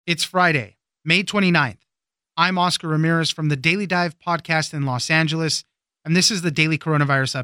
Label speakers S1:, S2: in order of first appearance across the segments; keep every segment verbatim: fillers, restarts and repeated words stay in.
S1: It's Friday, May twenty-ninth. I'm Oscar Ramirez from the Daily Dive podcast in Los Angeles, and this is the Daily Coronavirus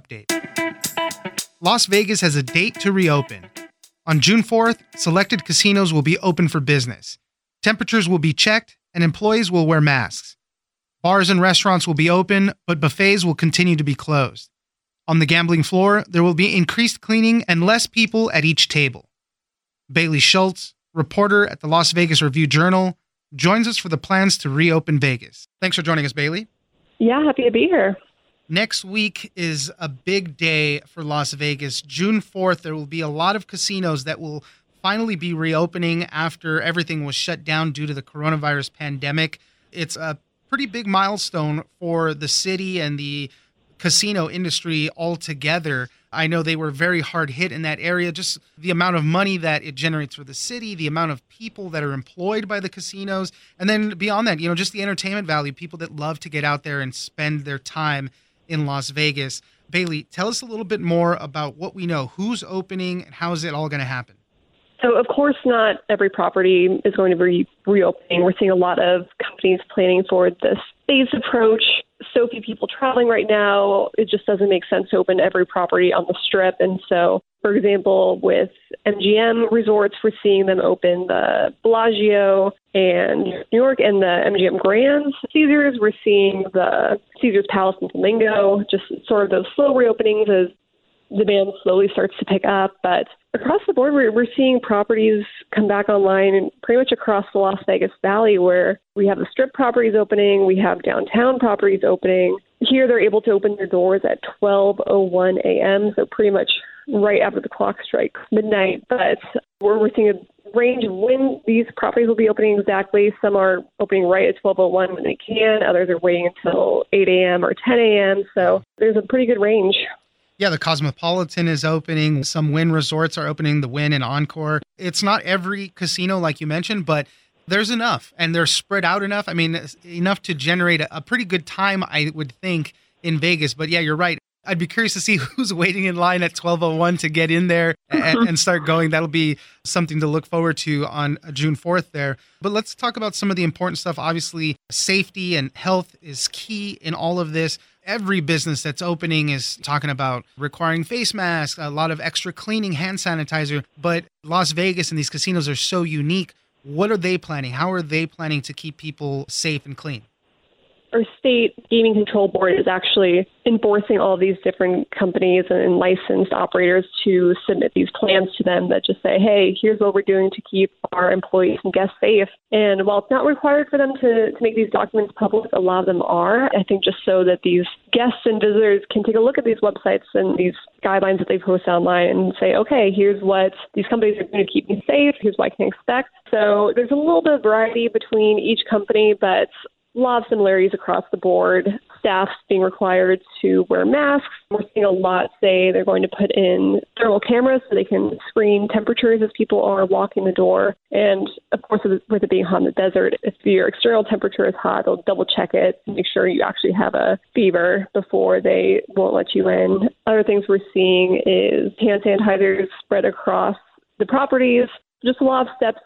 S1: Update. Las Vegas has a date to reopen. On June fourth, selected casinos will be open for business. Temperatures will be checked, and employees will wear masks. Bars and restaurants will be open, but buffets will continue to be closed. On the gambling floor, there will be increased cleaning and less people at each table. Bailey Schultz, reporter at the Las Vegas Review-Journal, joins us for the plans to reopen Vegas. Thanks for joining us, Bailey.
S2: Yeah, happy to be here.
S1: Next week is a big day for Las Vegas. June fourth, there will be a lot of casinos that will finally be reopening after everything was shut down due to the coronavirus pandemic. It's a pretty big milestone for the city and the casino industry altogether. I know they were very hard hit in that area. Just the amount of money that it generates for the city, the amount of people that are employed by the casinos, and then beyond that, you know, just the entertainment value, people that love to get out there and spend their time in Las Vegas. Bailey, tell us a little bit more about what we know. Who's opening and how is it all going to happen?
S2: So, of course, not every property is going to be reopening. We're seeing a lot of companies planning for this phased approach. So few people traveling right now, it just doesn't make sense to open every property on the Strip. And so, for example, with M G M Resorts, we're seeing them open the Bellagio and New York and the M G M Grand. Caesars, we're seeing the Caesars Palace and Flamingo, just sort of those slow reopenings as demand slowly starts to pick up. But across the board, we're, we're seeing properties come back online pretty much across the Las Vegas Valley, where we have the Strip properties opening, we have downtown properties opening. Here, they're able to open their doors at twelve oh one a.m., so pretty much right after the clock strikes midnight. But we're, we're seeing a range of when these properties will be opening exactly. Some are opening right at twelve oh one when they can. Others are waiting until eight a.m. or ten a.m., so there's a pretty good range.
S1: Yeah, the Cosmopolitan is opening. Some Wynn resorts are opening, the Wynn and Encore. It's not every casino like you mentioned, but there's enough, and they're spread out enough. I mean, enough to generate a, a pretty good time, I would think, in Vegas. But yeah, you're right. I'd be curious to see who's waiting in line at twelve oh one to get in there and, and start going. That'll be something to look forward to on June fourth there. But let's talk about some of the important stuff. Obviously, safety and health is key in all of this. Every business that's opening is talking about requiring face masks, a lot of extra cleaning, hand sanitizer. But Las Vegas and these casinos are so unique. What are they planning? How are they planning to keep people safe and clean?
S2: Our state gaming control board is actually enforcing all of these different companies and licensed operators to submit these plans to them that just say, hey, here's what we're doing to keep our employees and guests safe. And while it's not required for them to, to make these documents public, a lot of them are. I think just so that these guests and visitors can take a look at these websites and these guidelines that they post online and say, okay, here's what these companies are doing to keep me safe. Here's what I can expect. So there's a little bit of variety between each company, but a lot of similarities across the board. Staff being required to wear masks. We're seeing a lot say they're going to put in thermal cameras so they can screen temperatures as people are walking the door. And of course, with it being hot in the desert, if your external temperature is hot, they'll double check it and make sure you actually have a fever before they won't let you in. Other things we're seeing is hand sanitizers spread across the properties. Just a lot of steps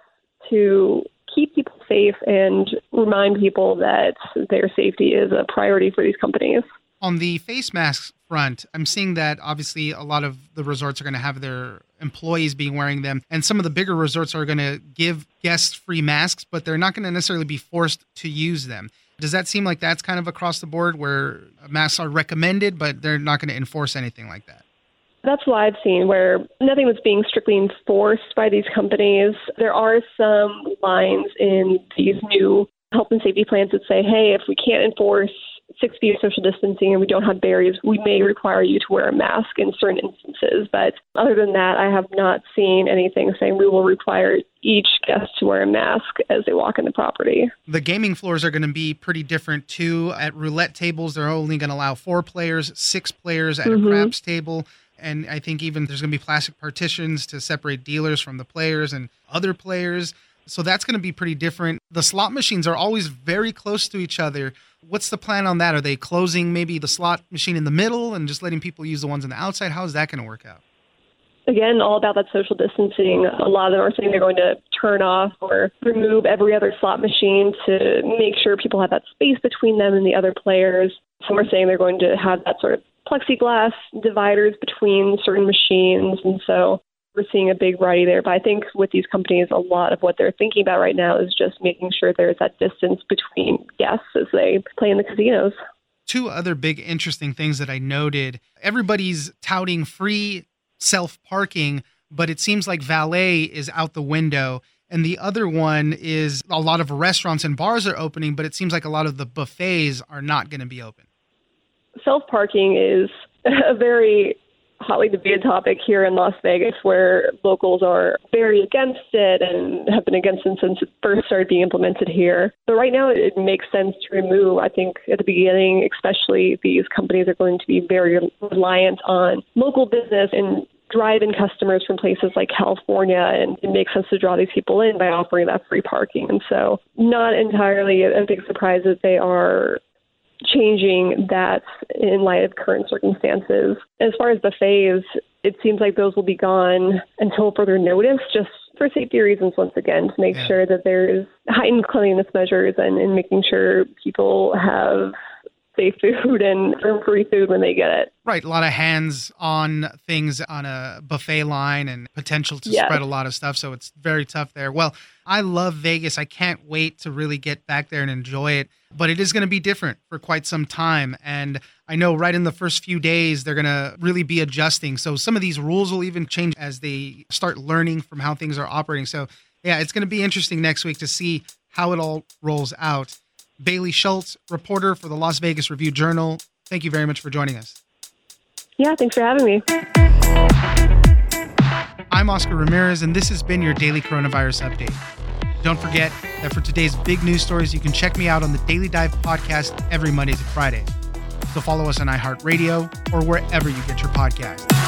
S2: to keep people safe and remind people that their safety is a priority for these companies.
S1: On the face masks front, I'm seeing that obviously a lot of the resorts are going to have their employees being wearing them, and some of the bigger resorts are going to give guests free masks, but they're not going to necessarily be forced to use them. Does that seem like that's kind of across the board where masks are recommended, but they're not going to enforce anything like that?
S2: That's what I've seen, where nothing was being strictly enforced by these companies. There are some lines in these new health and safety plans that say, hey, if we can't enforce six feet of social distancing and we don't have barriers, we may require you to wear a mask in certain instances. But other than that, I have not seen anything saying we will require each guest to wear a mask as they walk in the property.
S1: The gaming floors are going to be pretty different too. At roulette tables, they're only going to allow four players, six players at mm-hmm. a craps table. And I think even there's going to be plastic partitions to separate dealers from the players and other players. So that's going to be pretty different. The slot machines are always very close to each other. What's the plan on that? Are they closing maybe the slot machine in the middle and just letting people use the ones on the outside? How is that going to work out?
S2: again, all about that social distancing. A lot of them are saying they're going to turn off or remove every other slot machine to make sure people have that space between them and the other players. Some are saying they're going to have that sort of plexiglass dividers between certain machines. And so we're seeing a big variety there. But I think with these companies, a lot of what they're thinking about right now is just making sure there's that distance between guests as they play in the casinos.
S1: Two other big interesting things that I noted. Everybody's touting free self-parking, but it seems like valet is out the window. And the other one is a lot of restaurants and bars are opening, but it seems like a lot of the buffets are not going to be open.
S2: Self-parking is a very hotly debated topic here in Las Vegas, where locals are very against it and have been against it since it first started being implemented here. But right now it makes sense to remove. I think at the beginning, especially, these companies are going to be very reliant on local business and drive-in customers from places like California, and it makes sense to draw these people in by offering that free parking. And so not entirely a big surprise that they are changing that in light of current circumstances. As far as buffets, it seems like those will be gone until further notice, just for safety reasons, once again, to make yeah. sure that there is heightened cleanliness measures and, and making sure people have safe food and free food when they get it.
S1: Right. A lot of hands-on things on a buffet line and potential to
S2: yes.
S1: spread a lot of stuff. So it's very tough there. Well, I love Vegas. I can't wait to really get back there and enjoy it. But it is going to be different for quite some time. And I know right in the first few days, they're going to really be adjusting. So some of these rules will even change as they start learning from how things are operating. So yeah, it's going to be interesting next week to see how it all rolls out. Bailey Schultz, reporter for the Las Vegas Review-Journal. Thank you very much for joining us.
S2: Yeah, thanks for having me.
S1: I'm Oscar Ramirez, and this has been your Daily Coronavirus Update. Don't forget that for today's big news stories, you can check me out on the Daily Dive podcast every Monday to Friday. So follow us on iHeartRadio or wherever you get your podcasts.